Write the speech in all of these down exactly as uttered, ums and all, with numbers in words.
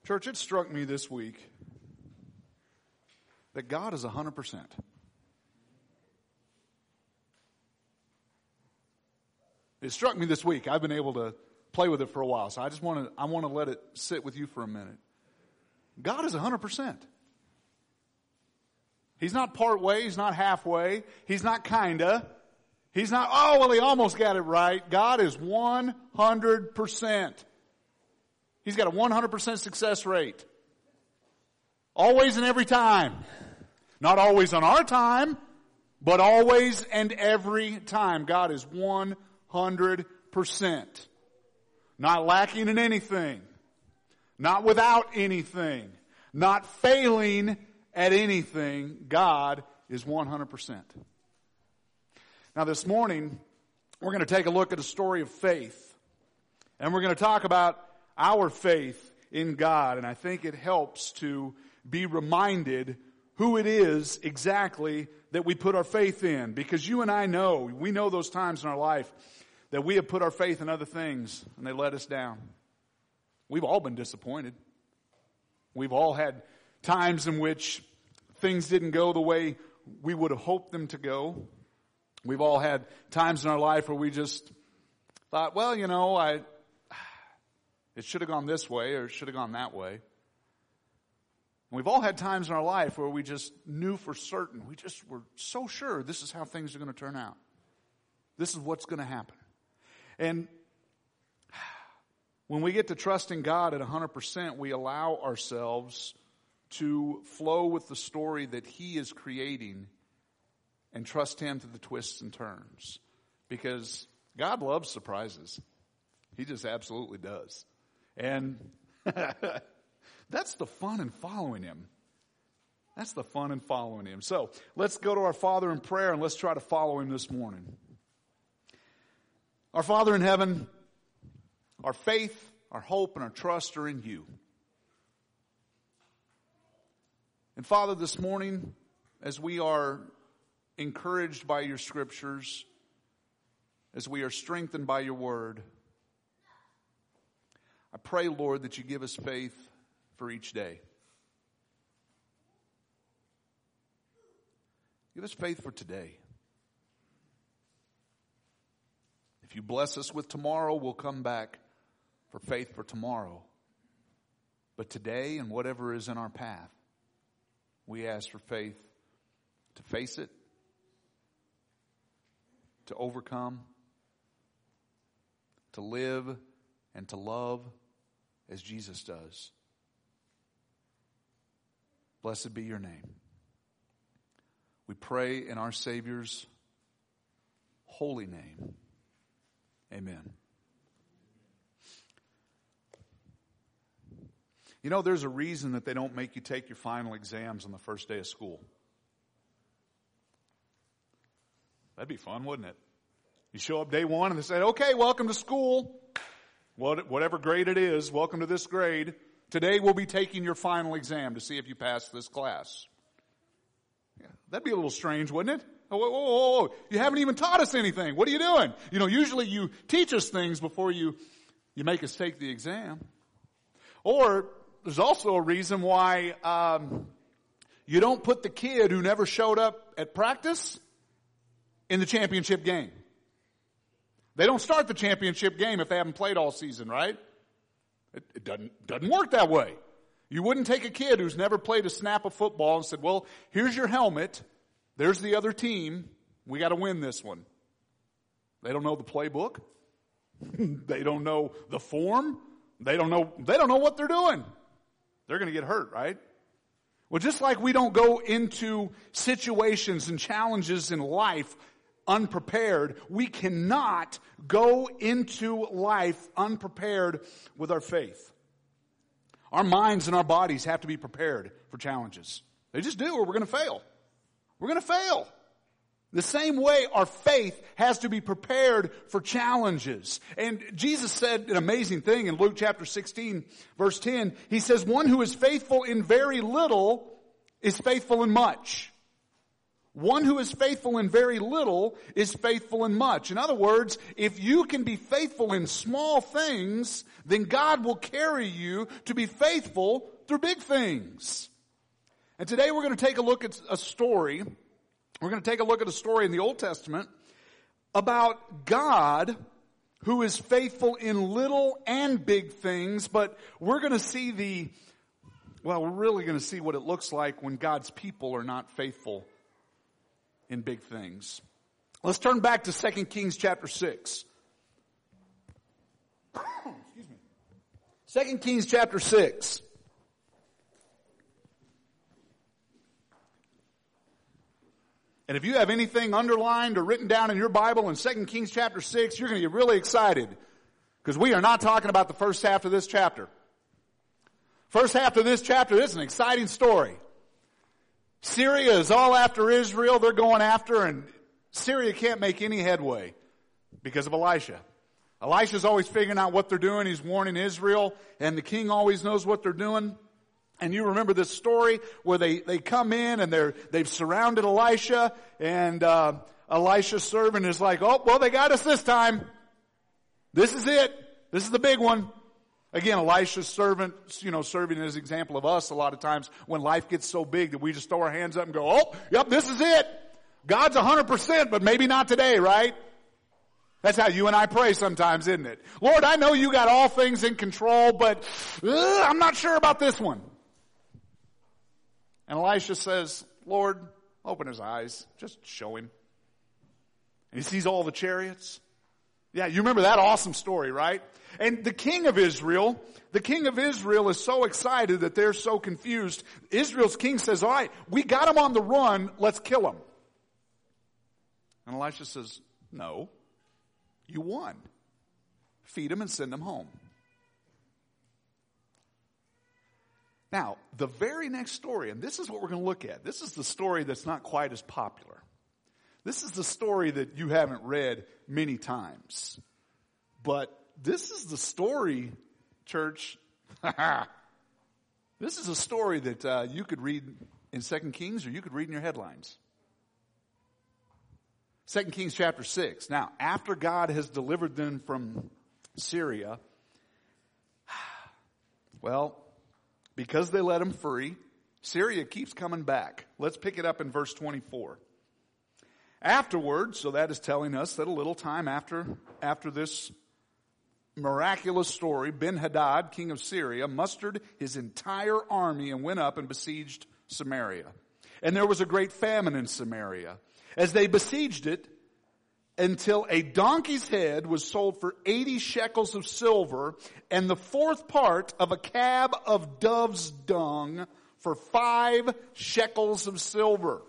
Church, it struck me this week that God is one hundred percent. It struck me this week. I've been able to play with it for a while, so I just want to I want to let it sit with you for a minute. God is one hundred percent. He's not part way. He's not halfway. He's not kinda. He's not, oh, well, he almost got it right. God is one hundred percent. He's got a one hundred percent success rate. Always and every time. Not always on our time, but always and every time. God is one hundred percent. Not lacking in anything. Not without anything. Not failing at anything. God is one hundred percent. Now this morning, we're going to take a look at a story of faith. And we're going to talk about our faith in God. And I think it helps to be reminded who it is exactly that we put our faith in. Because you and I know, we know those times in our life that we have put our faith in other things and they let us down. We've all been disappointed. We've all had times in which things didn't go the way we would have hoped them to go. We've all had times in our life where we just thought, well, you know, I, it should have gone this way or it should have gone that way. And we've all had times in our life where we just knew for certain, we just were so sure this is how things are going to turn out. This is what's going to happen. And when we get to trusting God at one hundred percent, we allow ourselves to flow with the story that He is creating and trust Him through the twists and turns. Because God loves surprises. He just absolutely does. And that's the fun in following Him. That's the fun in following Him. So let's go to our Father in prayer and let's try to follow Him this morning. Our Father in heaven, our faith, our hope, and our trust are in You. And Father, this morning, as we are encouraged by Your scriptures, as we are strengthened by Your word, I pray, Lord, that You give us faith for each day. Give us faith for today. If You bless us with tomorrow, we'll come back for faith for tomorrow. But today and whatever is in our path, we ask for faith to face it, to overcome, to live and to love as Jesus does. Blessed be Your name. We pray in our Savior's holy name. Amen. You know, there's a reason that they don't make you take your final exams on the first day of school. That'd be fun, wouldn't it? You show up day one and they say, okay, welcome to school. Whatever grade it is, welcome to this grade. Today we'll be taking your final exam to see if you pass this class. Yeah, that'd be a little strange, wouldn't it? Oh, whoa, whoa, whoa, whoa. You haven't even taught us anything. What are you doing? You know, usually you teach us things before you, you make us take the exam. Or there's also a reason why um, you don't put the kid who never showed up at practice in the championship game. They don't start the championship game if they haven't played all season, right? It, it doesn't, doesn't work that way. You wouldn't take a kid who's never played a snap of football and said, well, here's your helmet. There's the other team. We got to win this one. They don't know the playbook. They don't know the form. They don't know, they don't know what they're doing. They're going to get hurt, right? Well, just like we don't go into situations and challenges in life unprepared, we cannot go into life unprepared with our faith. Our minds and our bodies have to be prepared for challenges. They just do, or we're going to fail. We're going to fail. The same way our faith has to be prepared for challenges. And Jesus said an amazing thing in Luke chapter sixteen, verse ten. He says, one who is faithful in very little is faithful in much. One who is faithful in very little is faithful in much. In other words, if you can be faithful in small things, then God will carry you to be faithful through big things. And today we're going to take a look at a story. We're going to take a look at a story in the Old Testament about God who is faithful in little and big things, but we're going to see the, well, we're really going to see what it looks like when God's people are not faithful in big things. Let's turn back to Second Kings chapter six. Excuse me. Second Kings chapter six. And if you have anything underlined or written down in your Bible in Second Kings chapter six, you're going to get really excited because we are not talking about the first half of this chapter. First half of this chapter, this is an exciting story. Syria is all after Israel. They're going after, and Syria can't make any headway because of Elisha. Elisha's always figuring out what they're doing. He's warning Israel, and the king always knows what they're doing. And you remember this story where they, they come in and they're, they've surrounded Elisha, and uh, Elisha's servant is like, oh, well, they got us this time. This is it. This is the big one. Again, Elisha's servant, you know, serving as an example of us a lot of times when life gets so big that we just throw our hands up and go, oh, yep, this is it. God's one hundred percent, but maybe not today, right? That's how you and I pray sometimes, isn't it? Lord, I know you got all things in control, but uh, I'm not sure about this one. And Elisha says, Lord, open his eyes. Just show him. And he sees all the chariots. Yeah, you remember that awesome story, right? And the king of Israel, the king of Israel is so excited that they're so confused. Israel's king says, all right, we got him on the run. Let's kill him. And Elisha says, no, you won. Feed him and send him home. Now, the very next story, and this is what we're going to look at. This is the story that's not quite as popular. This is the story that you haven't read many times. But this is the story, church. This is a story that uh, you could read in Second Kings, or you could read in your headlines. Second Kings chapter six. Now, after God has delivered them from Syria, well, because they let him free, Syria keeps coming back. Let's pick it up in verse twenty-four. Afterwards, so that is telling us that a little time after, after this miraculous story, Ben-Hadad, king of Syria, mustered his entire army and went up and besieged Samaria. And there was a great famine in Samaria, as they besieged it, until a donkey's head was sold for eighty shekels of silver, and the fourth part of a cab of dove's dung for five shekels of silver.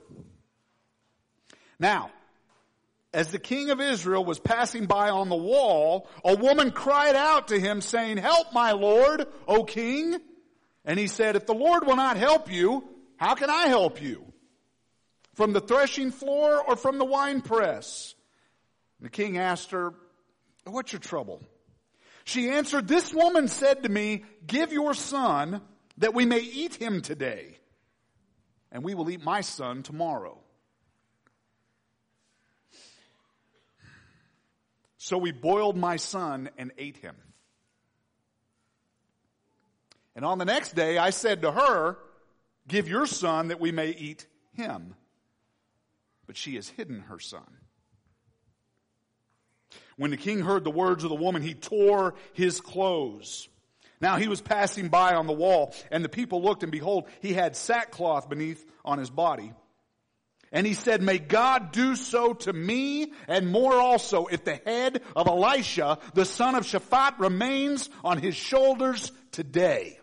Now, as the king of Israel was passing by on the wall, a woman cried out to him, saying, help, my lord, O king. And he said, if the Lord will not help you, how can I help you? From the threshing floor or from the winepress? The king asked her, what's your trouble? She answered, this woman said to me, give your son that we may eat him today, and we will eat my son tomorrow. So we boiled my son and ate him. And on the next day I said to her, give your son that we may eat him. But she has hidden her son. When the king heard the words of the woman, he tore his clothes. Now he was passing by on the wall, and the people looked, and behold, he had sackcloth beneath on his body. And he said, may God do so to me and more also if the head of Elisha, the son of Shaphat, remains on his shoulders today.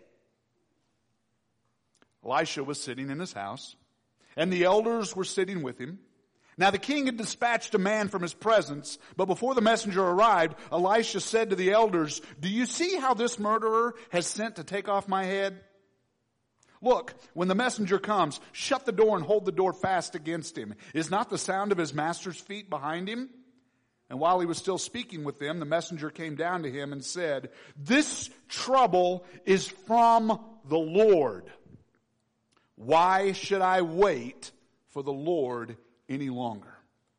Elisha was sitting in his house, and the elders were sitting with him. Now the king had dispatched a man from his presence, but before the messenger arrived, Elisha said to the elders, do you see how this murderer has sent to take off my head? Look, when the messenger comes, shut the door and hold the door fast against him. Is not the sound of his master's feet behind him? And while he was still speaking with them, the messenger came down to him and said, this trouble is from the Lord. Why should I wait for the Lord any longer.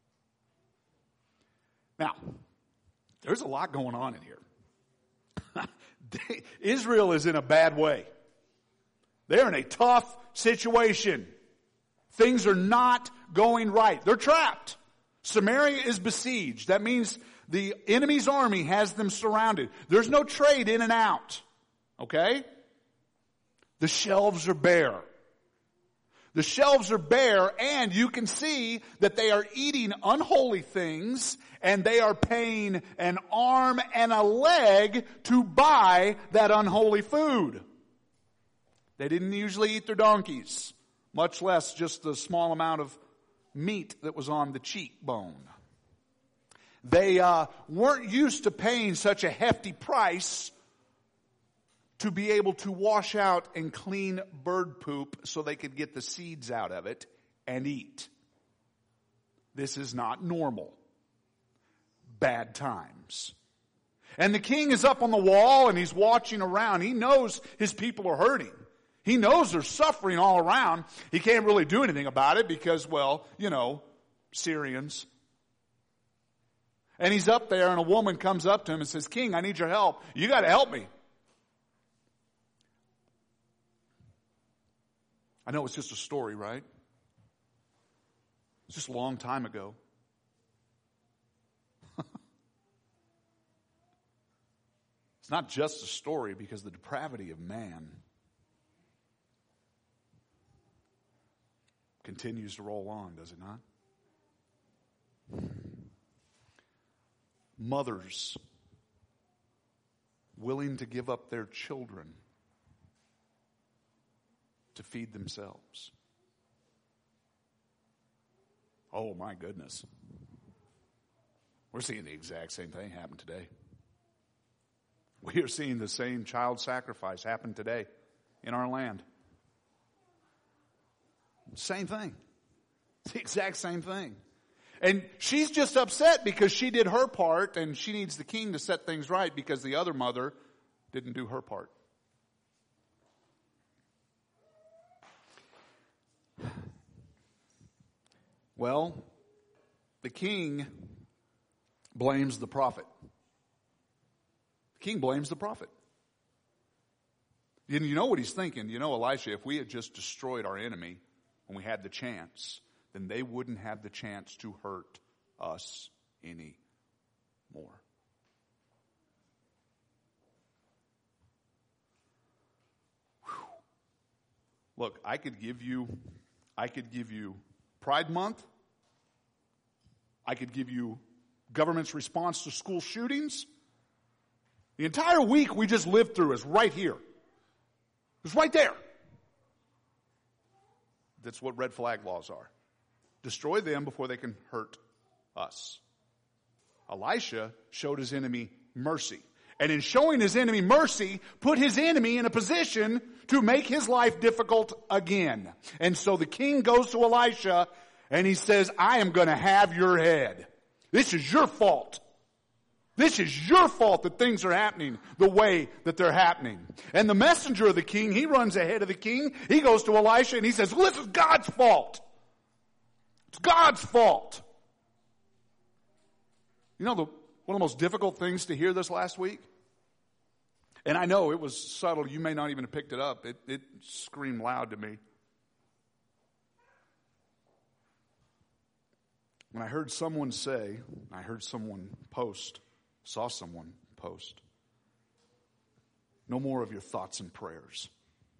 Now, there's a lot going on in here. Israel is in a bad way. They're in a tough situation. Things are not going right. They're trapped. Samaria is besieged. That means the enemy's army has them surrounded. There's no trade in and out. Okay? The shelves are bare. The shelves are bare, and you can see that they are eating unholy things, and they are paying an arm and a leg to buy that unholy food. They didn't usually eat their donkeys, much less just the small amount of meat that was on the cheekbone. They uh, weren't used to paying such a hefty price to be able to wash out and clean bird poop so they could get the seeds out of it and eat. This is not normal. Bad times. And the king is up on the wall and he's watching around. He knows his people are hurting. He knows they're suffering all around. He can't really do anything about it because, well, you know, Syrians. And he's up there and a woman comes up to him and says, "King, I need your help. You got to help me." I know it's just a story, right? It's just a long time ago. It's not just a story because the depravity of man continues to roll on, does it not? Mothers willing to give up their children to feed themselves. Oh my goodness. We're seeing the exact same thing happen today. We are seeing the same child sacrifice happen today in our land. Same thing. It's the exact same thing. And she's just upset because she did her part and she needs the king to set things right because the other mother didn't do her part. Well, the king blames the prophet. The king blames the prophet. And you know what he's thinking. You know, Elisha, if we had just destroyed our enemy when we had the chance, then they wouldn't have the chance to hurt us any more. Whew. Look, I could give you, I could give you Pride Month. I could give you government's response to school shootings. The entire week we just lived through is right here. It's right there. That's what red flag laws are. Destroy them before they can hurt us. Elisha showed his enemy mercy. And in showing his enemy mercy, put his enemy in a position to make his life difficult again. And so the king goes to Elisha and he says, "I am going to have your head. This is your fault. This is your fault that things are happening the way that they're happening." And the messenger of the king, he runs ahead of the king. He goes to Elisha and he says, "Well, this is God's fault. It's God's fault." You know, the, one of the most difficult things to hear this last week? And I know it was subtle. You may not even have picked it up. It, it screamed loud to me. When I heard someone say, I heard someone post, saw someone post, "No more of your thoughts and prayers."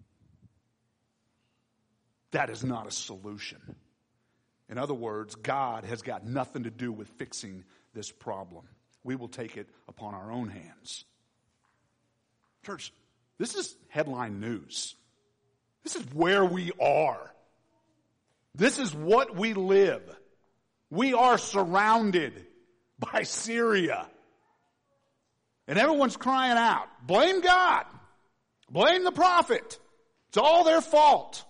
That is not a solution. In other words, God has got nothing to do with fixing this problem. We will take it upon our own hands. Church, this is headline news. This is where we are. This is what we live. We are surrounded by Syria. And everyone's crying out, blame God. Blame the prophet. It's all their fault.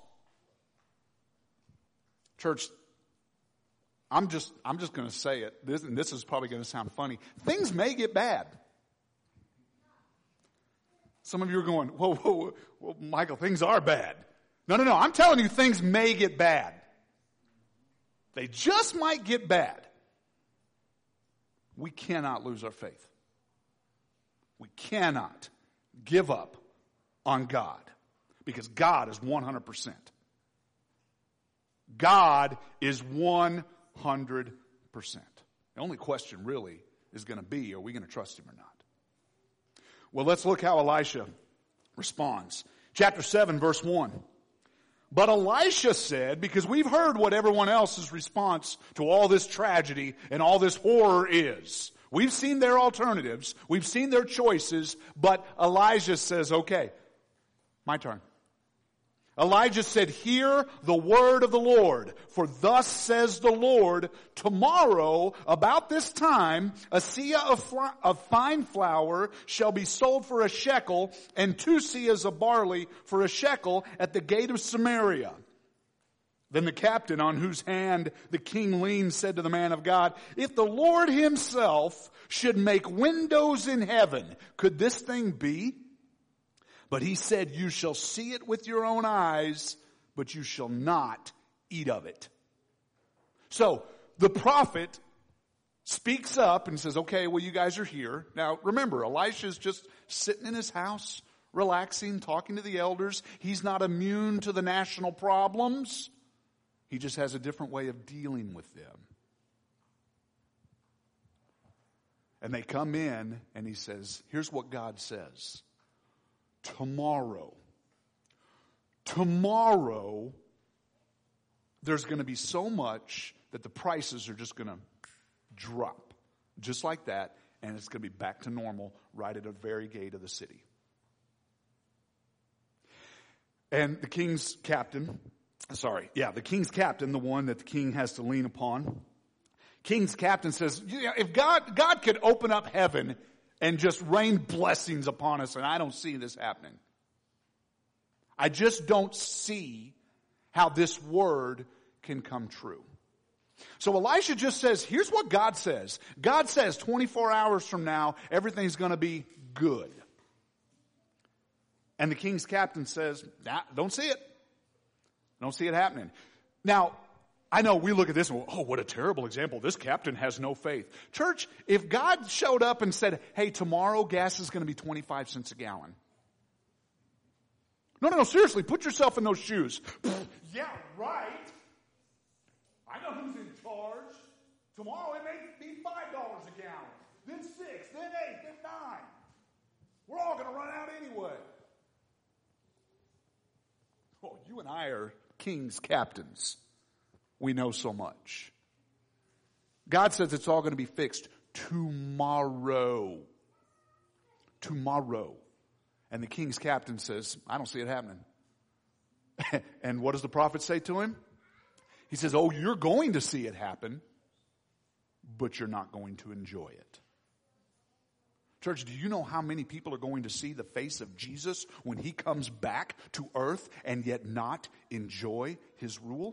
Church, I'm just, I'm just going to say it. This, and this is probably going to sound funny. Things may get bad. Some of you are going, whoa, whoa, whoa, Michael, things are bad. No, no, no. I'm telling you, things may get bad. They just might get bad. We cannot lose our faith. We cannot give up on God because God is one hundred percent. God is one hundred percent. The only question really is going to be, are we going to trust him or not? Well, let's look how Elisha responds. Chapter seven, verse one. But Elisha said, because we've heard what everyone else's response to all this tragedy and all this horror is. We've seen their alternatives. We've seen their choices. But Elijah says, okay, my turn. Elijah said, hear the word of the Lord. For thus says the Lord, tomorrow about this time, a seah of, fl- of fine flour shall be sold for a shekel, and two seahs of barley for a shekel at the gate of Samaria. Then the captain on whose hand the king leaned said to the man of God, if the Lord himself should make windows in heaven, could this thing be? But he said, you shall see it with your own eyes, but you shall not eat of it. So the prophet speaks up and says, okay, well, you guys are here. Now, remember, Elisha's just sitting in his house, relaxing, talking to the elders. He's not immune to the national problems. He just has a different way of dealing with them. And they come in and he says, here's what God says. Tomorrow, tomorrow, there's going to be so much that the prices are just going to drop. Just like that. And it's going to be back to normal right at the very gate of the city. And the king's captain, sorry, yeah, the king's captain, the one that the king has to lean upon. King's captain says, yeah, if God, God could open up heaven and just rain blessings upon us, and I don't see this happening. I just don't see how this word can come true. So Elisha just says, here's what God says. God says twenty-four hours from now, everything's going to be good. And the king's captain says, nah, don't see it. Don't see it happening. Now, I know we look at this and, oh, what a terrible example. This captain has no faith. Church, if God showed up and said, hey, tomorrow gas is going to be twenty-five cents a gallon. No, no, no, seriously, put yourself in those shoes. Yeah, right. I know who's in charge. Tomorrow it may be five dollars a gallon, then six, then eight, then nine. We're all going to run out anyway. Oh, you and I are king's captains. We know so much. God says it's all going to be fixed tomorrow. Tomorrow. And the king's captain says, I don't see it happening. And what does the prophet say to him? He says, oh, you're going to see it happen, but you're not going to enjoy it. Church, do you know how many people are going to see the face of Jesus when he comes back to earth and yet not enjoy his rule?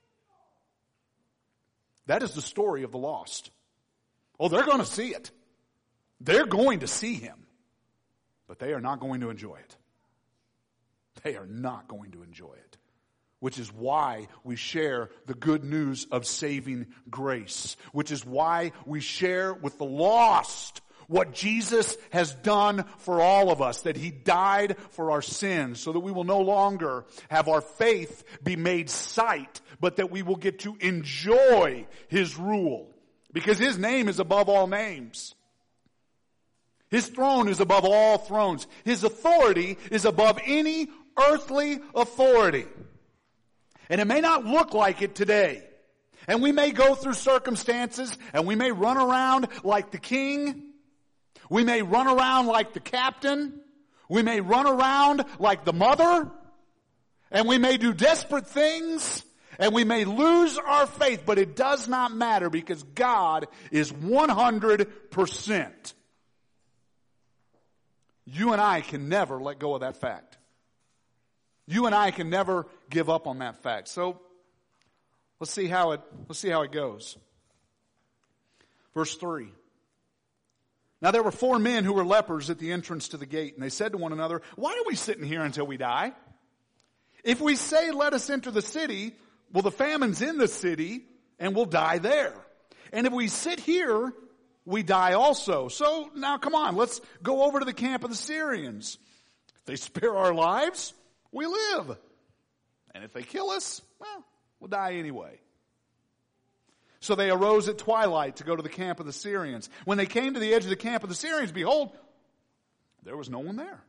That is the story of the lost. Oh, they're going to see it. They're going to see him. But they are not going to enjoy it. They are not going to enjoy it. Which is why we share the good news of saving grace. Which is why we share with the lost what Jesus has done for all of us. That he died for our sins so that we will no longer have our faith be made sight, but that we will get to enjoy his rule. Because his name is above all names. His throne is above all thrones. His authority is above any earthly authority. And it may not look like it today. And we may go through circumstances and we may run around like the king. We may run around like the captain. We may run around like the mother. And we may do desperate things. And we may lose our faith. But it does not matter because God is one hundred percent. You and I can never let go of that fact. You and I can never give up on that fact. So let's see how it let's see how it goes. Verse three. Now there were four men who were lepers at the entrance to the gate, and they said to one another, why are we sitting here until we die? If we say, let us enter the city, well, the famine's in the city, and we'll die there. And if we sit here, we die also. So now come on, let's go over to the camp of the Syrians. If they spare our lives, we live. And if they kill us, well, we'll die anyway. So they arose at twilight to go to the camp of the Syrians. When they came to the edge of the camp of the Syrians, behold, there was no one there.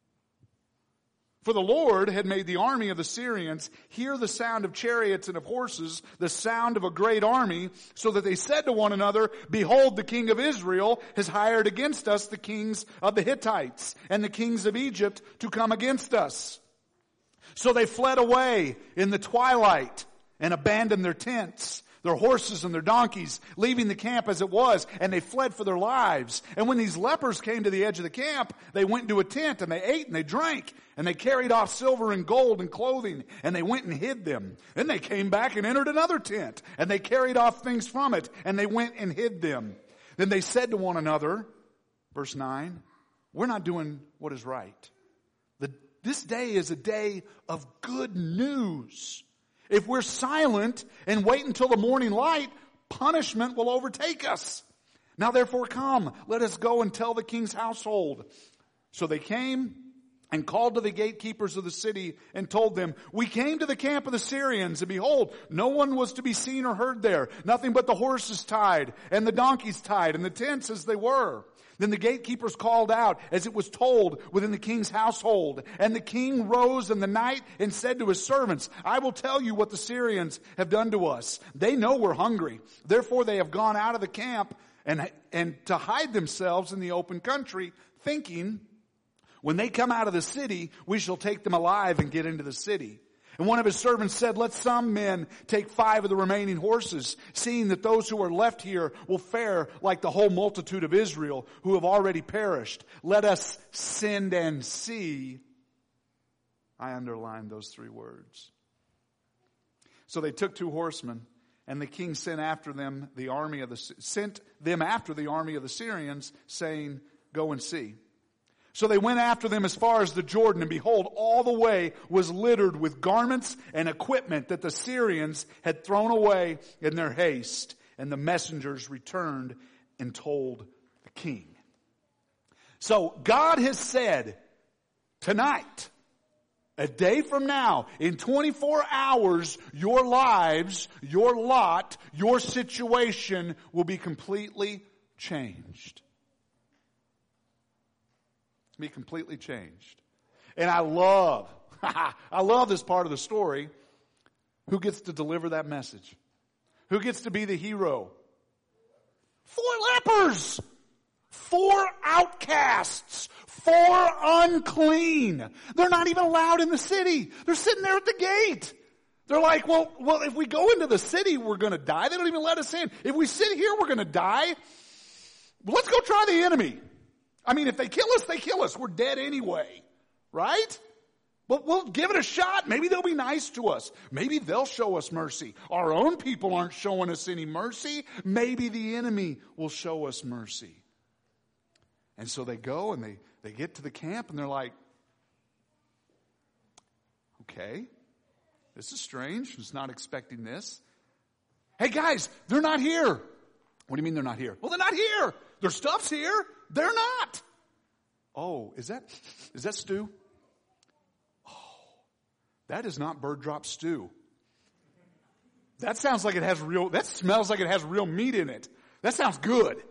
For the Lord had made the army of the Syrians hear the sound of chariots and of horses, the sound of a great army, so that they said to one another, behold, the king of Israel has hired against us the kings of the Hittites and the kings of Egypt to come against us. So they fled away in the twilight and abandoned their tents, their horses and their donkeys, leaving the camp as it was, and they fled for their lives. And when these lepers came to the edge of the camp, they went into a tent, and they ate and they drank, and they carried off silver and gold and clothing, and they went and hid them. Then they came back and entered another tent, and they carried off things from it, and they went and hid them. Then they said to one another, verse nine, we're not doing what is right. The, this day is a day of good news. If we're silent and wait until the morning light, punishment will overtake us. Now therefore come, let us go and tell the king's household. So they came and called to the gatekeepers of the city and told them, we came to the camp of the Syrians, and behold, no one was to be seen or heard there, nothing but the horses tied and the donkeys tied and the tents as they were. Then the gatekeepers called out as it was told within the king's household. And the king rose in the night and said to his servants, I will tell you what the Syrians have done to us. They know we're hungry. Therefore they have gone out of the camp and, and to hide themselves in the open country, thinking, when they come out of the city, we shall take them alive and get into the city. And one of his servants said, let some men take five of the remaining horses, seeing that those who are left here will fare like the whole multitude of Israel who have already perished. Let us send and see. I underlined those three words. So they took two horsemen, and the king sent after them the army of the sent them after the army of the Syrians, saying, go and see. So they went after them as far as the Jordan, and behold, all the way was littered with garments and equipment that the Syrians had thrown away in their haste. And the messengers returned and told the king. So God has said, tonight, a day from now, in twenty-four hours, your lives, your lot, your situation will be completely changed. Be completely changed. And I love, I love this part of the story. Who gets to deliver that message? Who gets to be the hero? Four lepers. Four outcasts. Four unclean. They're not even allowed in the city. They're sitting there at the gate. They're like, well, well, if we go into the city, we're going to die. They don't even let us in. If we sit here, we're going to die. Well, let's go try the enemy. I mean, if they kill us, they kill us. We're dead anyway, right? But we'll give it a shot. Maybe they'll be nice to us. Maybe they'll show us mercy. Our own people aren't showing us any mercy. Maybe the enemy will show us mercy. And so they go and they, they get to the camp and they're like, okay, this is strange. I was not expecting this. Hey guys, they're not here. What do you mean they're not here? Well, they're not here. Their stuff's here. They're not. Oh, is that, is that stew? Oh, that is not bird drop stew. That sounds like it has real, that smells like it has real meat in it. That sounds good.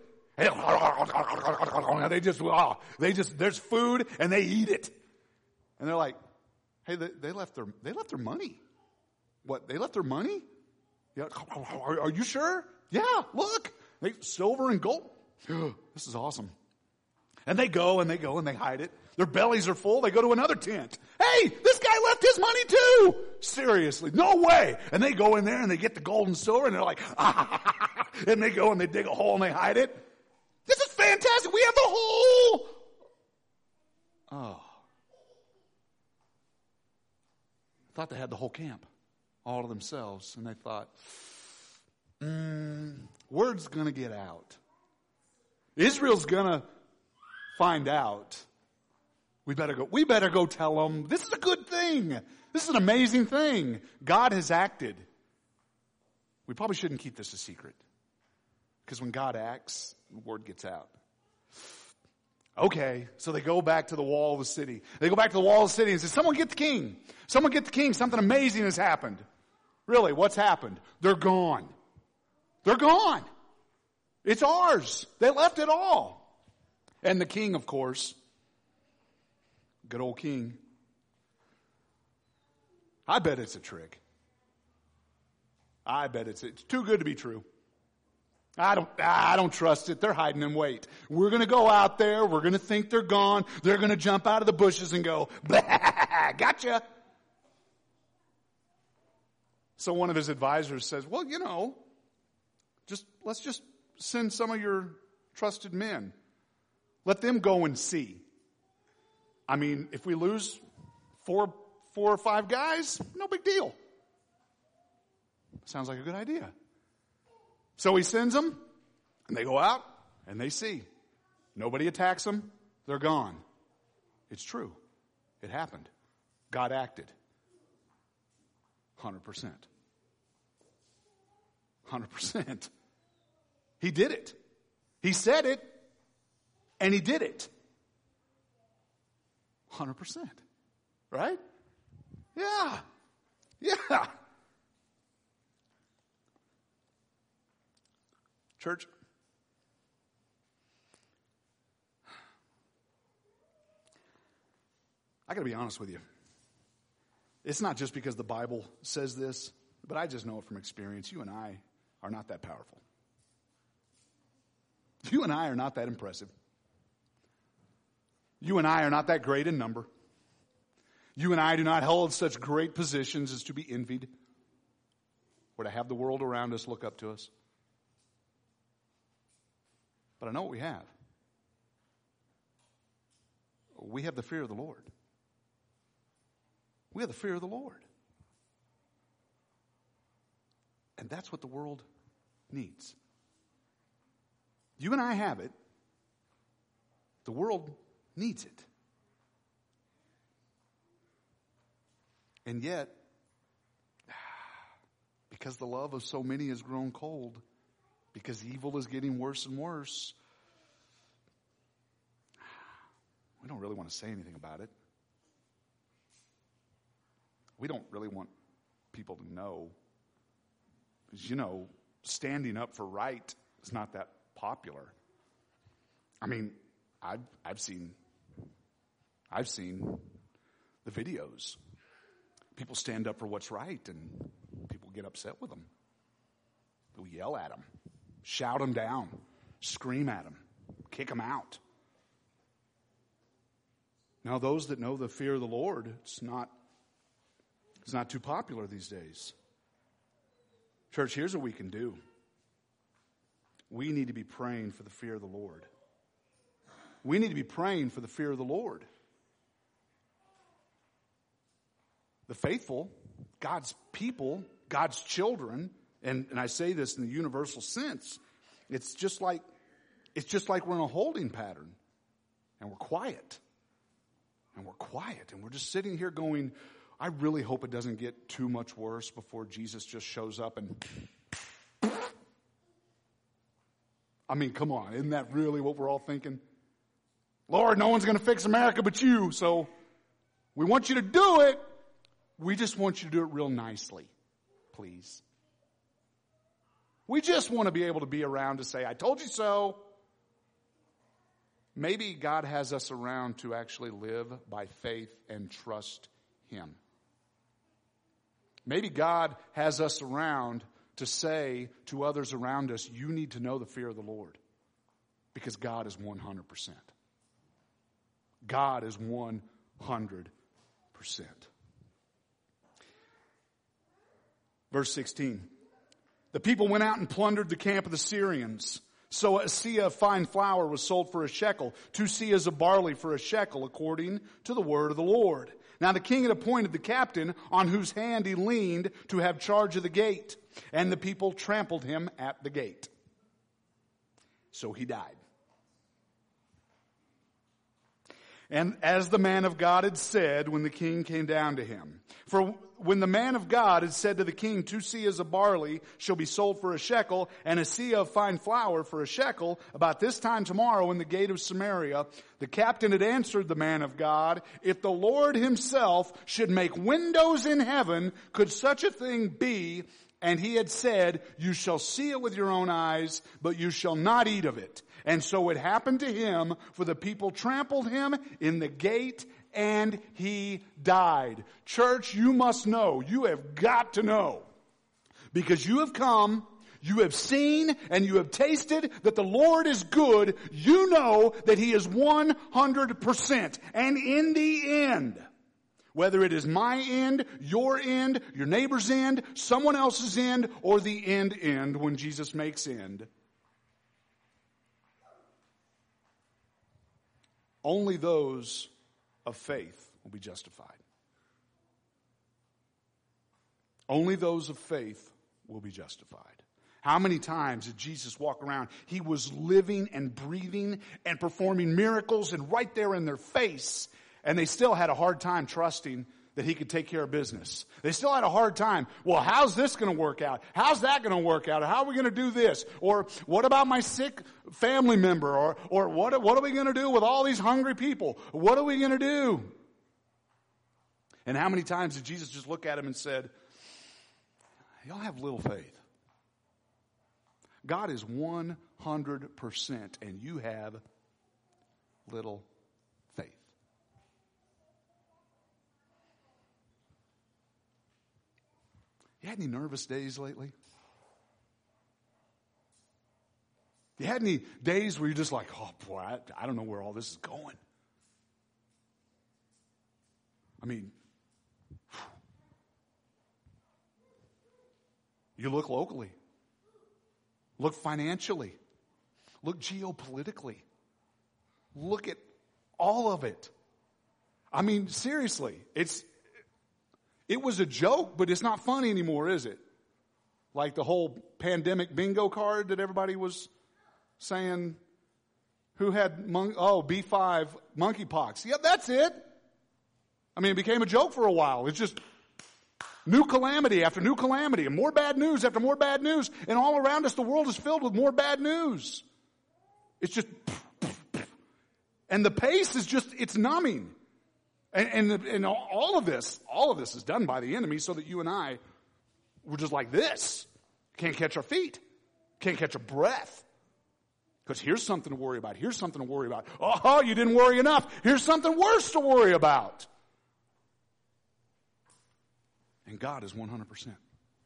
They just, oh, they just, there's food and they eat it. And they're like, hey, they, they left their, they left their money. What? They left their money? Yeah. Are, are you sure? Yeah, look. They, silver and gold. This is awesome. And they go and they go and they hide it. Their bellies are full. They go to another tent. Hey, this guy left his money too. Seriously, no way. And they go in there and they get the gold and silver and they're like, ah, and they go and they dig a hole and they hide it. This is fantastic. We have the whole. Oh. I thought they had the whole camp all to themselves. And they thought, mm, word's going to get out. Israel's going to find out. We better go, we better go tell them, this is a good thing. This is an amazing thing. God has acted. We probably shouldn't keep this a secret. Because when God acts, the word gets out. Okay, so they go back to the wall of the city. They go back to the wall of the city and say, someone get the king. Someone get the king. Something amazing has happened. Really, what's happened? They're gone. They're gone. It's ours. They left it all. And the king, of course, good old king, I bet it's a trick. I bet it's, it's too good to be true. I don't, I don't trust it. They're hiding in wait. We're going to go out there. We're going to think they're gone. They're going to jump out of the bushes and go, gotcha. So one of his advisors says, well, you know, just, let's just send some of your trusted men. Let them go and see. I mean, if we lose four, four or five guys, no big deal. Sounds like a good idea. So he sends them, and they go out, and they see. Nobody attacks them. They're gone. It's true. It happened. God acted. one hundred percent. one hundred percent. He did it. He said it, and he did it. one hundred percent. Right? Yeah. Yeah. Church, I got to be honest with you. It's not just because the Bible says this, but I just know it from experience. You and I are not that powerful. You and I are not that impressive. You and I are not that great in number. You and I do not hold such great positions as to be envied or to have the world around us look up to us. But I know what we have. We have the fear of the Lord. We have the fear of the Lord. And that's what the world needs. You and I have it. The world needs it. And yet, because the love of so many has grown cold, because evil is getting worse and worse, we don't really want to say anything about it. We don't really want people to know. Because, you know, standing up for right is not that popular. I mean, I've, I've seen, I've seen the videos. People stand up for what's right, and people get upset with them. They'll yell at them. Shout them down, scream at them, kick them out. Now, those that know the fear of the Lord, it's not, it's not too popular these days. Church, here's what we can do. We need to be praying for the fear of the Lord. We need to be praying for the fear of the Lord. The faithful, God's people, God's children, And, and I say this in the universal sense. It's just like, it's just like we're in a holding pattern. And we're quiet. And we're quiet. And we're just sitting here going, I really hope it doesn't get too much worse before Jesus just shows up and... I mean, come on. Isn't that really what we're all thinking? Lord, no one's going to fix America but you. So we want you to do it. We just want you to do it real nicely. Please. We just want to be able to be around to say, I told you so. Maybe God has us around to actually live by faith and trust Him. Maybe God has us around to say to others around us, you need to know the fear of the Lord. Because God is one hundred percent. God is one hundred percent. Verse sixteen. The people went out and plundered the camp of the Syrians. So a seah of fine flour was sold for a shekel, two seahs of barley for a shekel, according to the word of the Lord. Now the king had appointed the captain on whose hand he leaned to have charge of the gate, and the people trampled him at the gate. So he died. And as the man of God had said when the king came down to him. For when the man of God had said to the king, two seahs of barley shall be sold for a shekel, and a seah of fine flour for a shekel, about this time tomorrow in the gate of Samaria, the captain had answered the man of God, if the Lord himself should make windows in heaven, could such a thing be? And he had said, you shall see it with your own eyes, but you shall not eat of it. And so it happened to him, for the people trampled him in the gate, and he died. Church, you must know, you have got to know, because you have come, you have seen, and you have tasted that the Lord is good. You know that he is one hundred percent. And in the end, whether it is my end, your end, your neighbor's end, someone else's end, or the end end when Jesus makes end, only those of faith will be justified. Only those of faith will be justified. How many times did Jesus walk around? He was living and breathing and performing miracles and right there in their face. And they still had a hard time trusting that he could take care of business. They still had a hard time. Well, how's this going to work out? How's that going to work out? How are we going to do this? Or what about my sick family member? Or, or what, what are we going to do with all these hungry people? What are we going to do? And how many times did Jesus just look at him and said, y'all have little faith. God is one hundred percent and you have little faith. You had any nervous days lately? You had any days where you're just like, oh boy, I, I don't know where all this is going. I mean, you look locally, look financially, look geopolitically, look at all of it. I mean, seriously, it's It was a joke, but it's not funny anymore, is it? Like the whole pandemic bingo card that everybody was saying, who had, mon- oh, B five, monkeypox. Yeah, that's it. I mean, it became a joke for a while. It's just new calamity after new calamity and more bad news after more bad news. And all around us, the world is filled with more bad news. It's just, and the pace is just, it's numbing. And, and, the, and all of this, all of this is done by the enemy so that you and I, we're just like this. Can't catch our feet. Can't catch a breath. Because here's something to worry about. Here's something to worry about. Oh, you didn't worry enough. Here's something worse to worry about. And God is one hundred percent.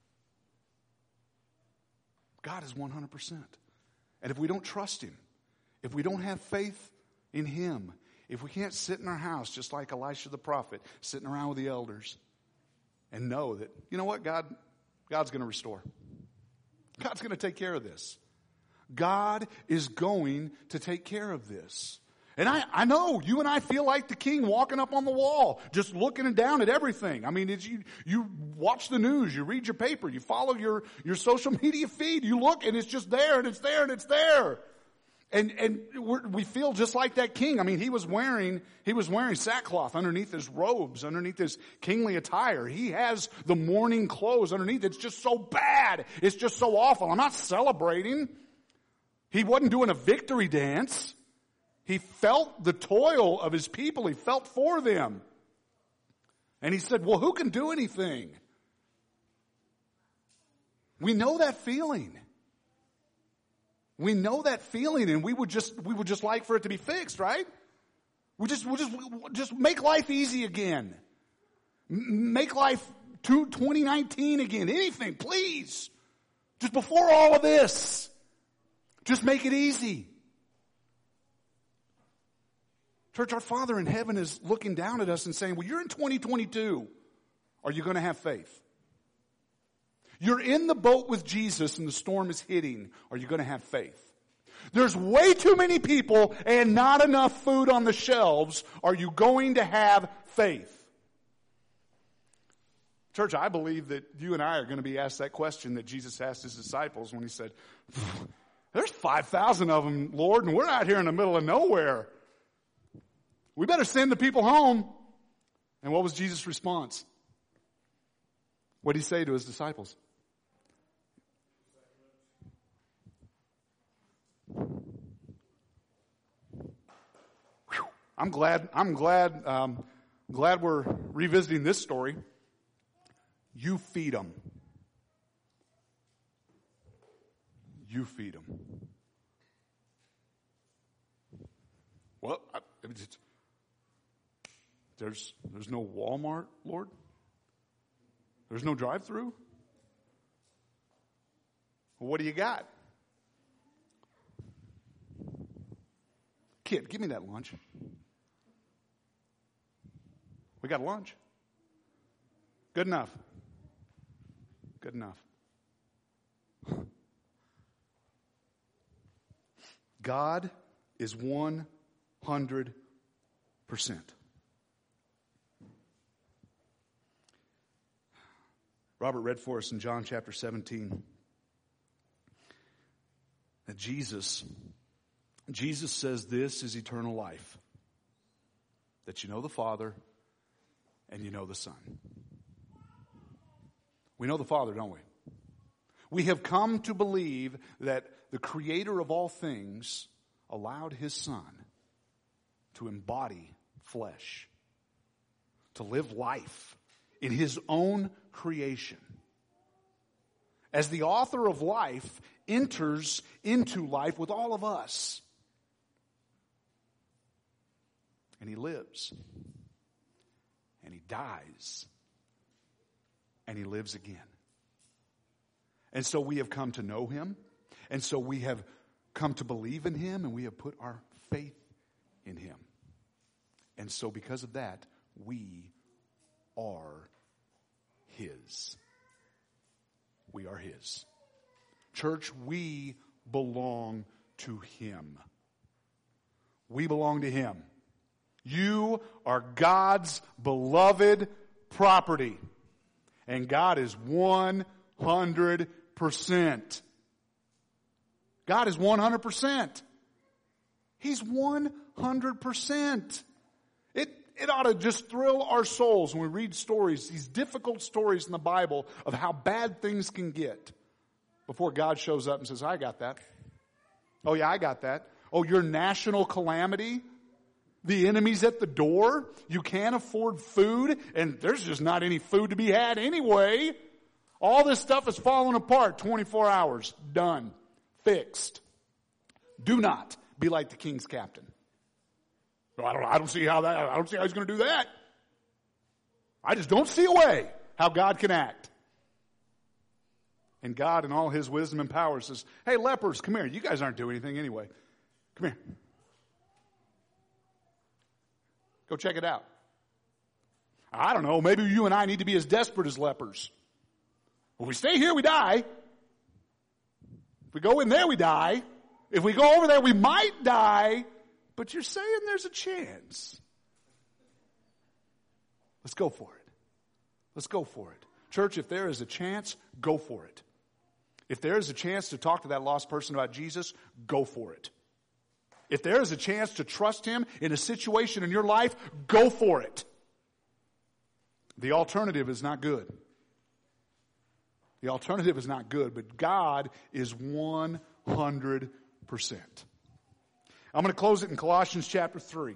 God is one hundred percent. And if we don't trust him, if we don't have faith in him, if we can't sit in our house just like Elisha the prophet, sitting around with the elders and know that, you know what, God, God's going to restore. God's going to take care of this. God is going to take care of this. And I, I know you and I feel like the king walking up on the wall, just looking down at everything. I mean, it's you, you watch the news, you read your paper, you follow your, your social media feed, you look and it's just there and it's there and it's there. And, and we're, we feel just like that king. I mean, he was wearing, he was wearing sackcloth underneath his robes, underneath his kingly attire. He has the mourning clothes underneath. It's just so bad. It's just so awful. I'm not celebrating. He wasn't doing a victory dance. He felt the toil of his people. He felt for them. And he said, well, who can do anything? We know that feeling. We know that feeling, and we would just we would just like for it to be fixed, right? We just we just just make life easy again. Make life twenty nineteen again. Anything, please. Just before all of this, just make it easy. Church, our Father in heaven is looking down at us and saying, well, you're in twenty twenty-two. Are you going to have faith? You're in the boat with Jesus and the storm is hitting. Are you going to have faith? There's way too many people and not enough food on the shelves. Are you going to have faith? Church, I believe that you and I are going to be asked that question that Jesus asked his disciples when he said, there's five thousand of them, Lord, and we're out here in the middle of nowhere. We better send the people home. And what was Jesus' response? What did he say to his disciples? Whew. I'm glad, I'm glad, um, glad we're revisiting this story. You feed them. You feed them. Well, I, it's, there's there's no Walmart, Lord. There's no drive-through. Well, what do you got? Kid, give me that lunch. We got lunch. Good enough. Good enough. God is one hundred percent. Robert read for us in John chapter seventeen that Jesus, Jesus says this is eternal life, that you know the Father and you know the Son. We know the Father, don't we? We have come to believe that the Creator of all things allowed His Son to embody flesh, to live life in His own creation. As the author of life enters into life with all of us. And He lives. And He dies. And He lives again. And so we have come to know Him. And so we have come to believe in Him. And we have put our faith in Him. And so because of that, we are His. We are His. Church, we belong to Him. We belong to Him. You are God's beloved property. And God is one hundred percent. God is one hundred percent. He's one hundred percent. It, it ought to just thrill our souls when we read stories, these difficult stories in the Bible of how bad things can get before God shows up and says, I got that. Oh yeah, I got that. Oh, your national calamity? The enemy's at the door. You can't afford food, and there's just not any food to be had anyway. All this stuff is falling apart. twenty-four hours. Done. Fixed. Do not be like the king's captain. I don't, I don't see how that, I don't see how he's going to do that. I just don't see a way how God can act. And God in all His wisdom and power says, hey, lepers, come here. You guys aren't doing anything anyway. Come here. Go check it out. I don't know. Maybe you and I need to be as desperate as lepers. If we stay here, we die. If we go in there, we die. If we go over there, we might die. But you're saying there's a chance. Let's go for it. Let's go for it. Church, if there is a chance, go for it. If there is a chance to talk to that lost person about Jesus, go for it. If there is a chance to trust Him in a situation in your life, go for it. The alternative is not good. The alternative is not good, but God is one hundred percent. I'm going to close it in Colossians chapter three.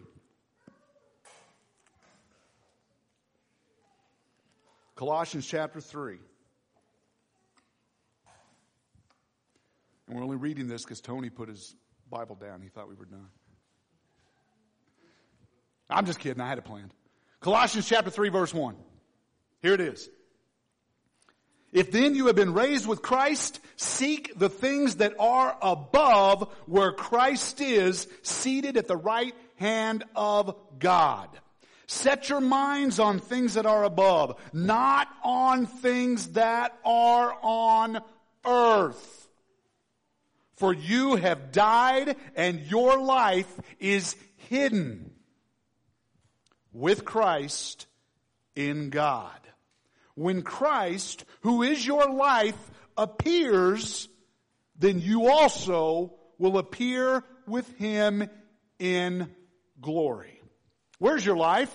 Colossians chapter three. And we're only reading this because Tony put his Bible down. He thought we were done. I'm just kidding. I had it planned. Colossians chapter three, verse one. Here it is. If then you have been raised with Christ, seek the things that are above, where Christ is, seated at the right hand of God. Set your minds on things that are above, not on things that are on earth. For you have died, and your life is hidden with Christ in God. When Christ, who is your life, appears, then you also will appear with Him in glory. Where's your life?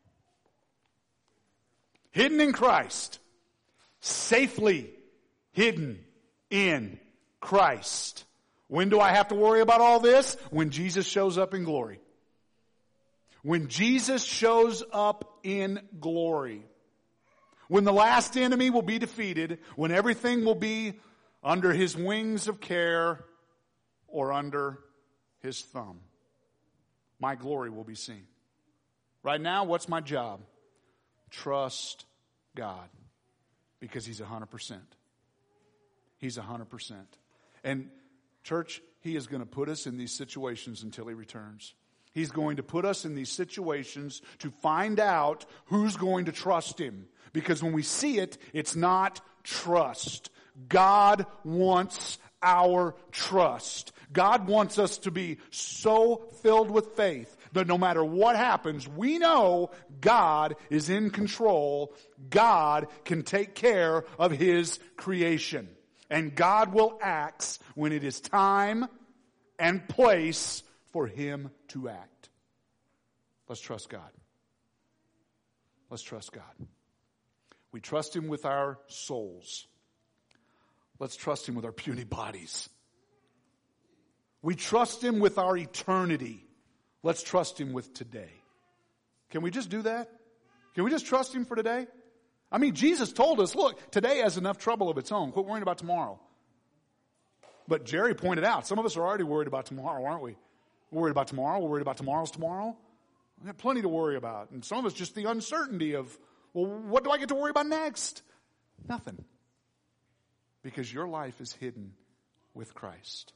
Hidden in Christ. Safely hidden in Christ. When do I have to worry about all this? When Jesus shows up in glory. When Jesus shows up in glory. When the last enemy will be defeated. When everything will be under his wings of care or under his thumb. My glory will be seen. Right now, what's my job? Trust God. Because he's one hundred percent. He's one hundred percent. And church, he is going to put us in these situations until he returns. He's going to put us in these situations to find out who's going to trust him. Because when we see it, it's not trust. God wants our trust. God wants us to be so filled with faith that no matter what happens, we know God is in control. God can take care of his creation. And God will act when it is time and place for him to act. Let's trust God. Let's trust God. We trust him with our souls. Let's trust him with our puny bodies. We trust him with our eternity. Let's trust him with today. Can we just do that? Can we just trust him for today? I mean, Jesus told us, look, today has enough trouble of its own. Quit worrying about tomorrow. But Jerry pointed out, some of us are already worried about tomorrow, aren't we? We're worried about tomorrow. We're worried about tomorrow's tomorrow. We have plenty to worry about. And some of us just the uncertainty of, well, what do I get to worry about next? Nothing. Because your life is hidden with Christ.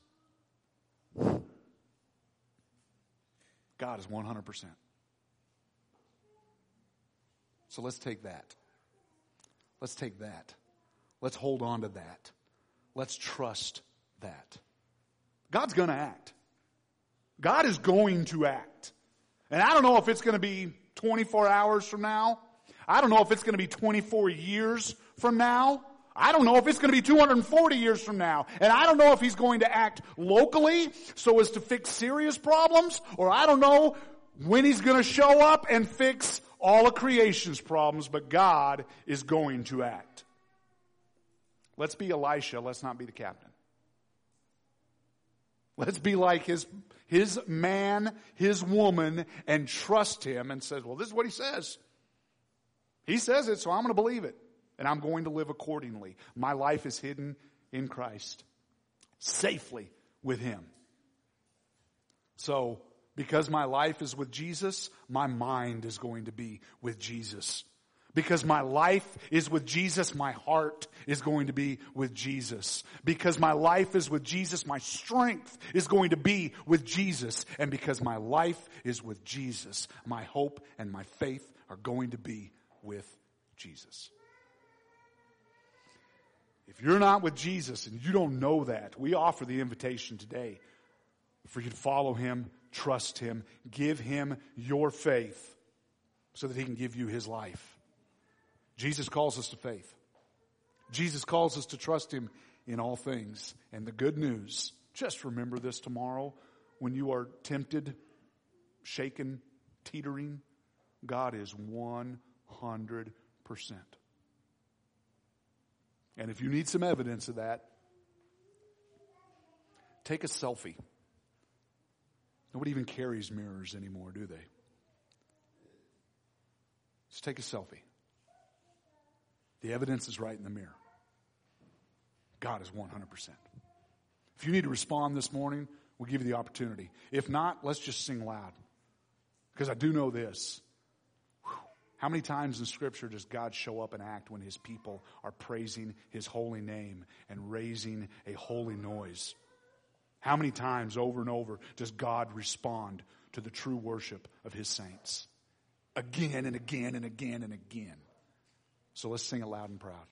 God is one hundred percent. So let's take that. Let's take that. Let's hold on to that. Let's trust that. God's going to act. God is going to act. And I don't know if it's going to be twenty-four hours from now. I don't know if it's going to be twenty-four years from now. I don't know if it's going to be two hundred forty years from now. And I don't know if he's going to act locally so as to fix serious problems, or I don't know when he's going to show up and fix all of creation's problems, but God is going to act. Let's be Elisha. Let's not be the captain. Let's be like his, his man, his woman, and trust him and says, well, this is what he says. He says it, so I'm going to believe it. And I'm going to live accordingly. My life is hidden in Christ. Safely with him. So, because my life is with Jesus, my mind is going to be with Jesus. Because my life is with Jesus, my heart is going to be with Jesus. Because my life is with Jesus, my strength is going to be with Jesus. And because my life is with Jesus, my hope and my faith are going to be with Jesus. If you're not with Jesus and you don't know that, we offer the invitation today for you to follow him, trust him, give him your faith so that he can give you his life. Jesus calls us to faith. Jesus calls us to trust him in all things. And the good news, just remember this tomorrow when you are tempted, shaken, teetering, God is one hundred percent. And if you need some evidence of that, take a selfie. Nobody even carries mirrors anymore, do they? Just take a selfie. The evidence is right in the mirror. God is one hundred percent. If you need to respond this morning, we'll give you the opportunity. If not, let's just sing loud. Because I do know this. How many times in Scripture does God show up and act when his people are praising his holy name and raising a holy noise? How many times over and over does God respond to the true worship of his saints? Again and again and again and again. So let's sing it loud and proud.